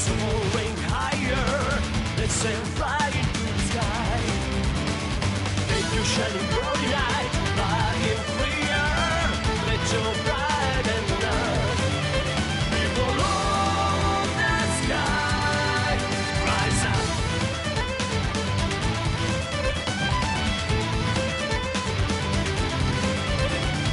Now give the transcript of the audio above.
soaring higher. Let's sail fly into the sky. Take your shining glory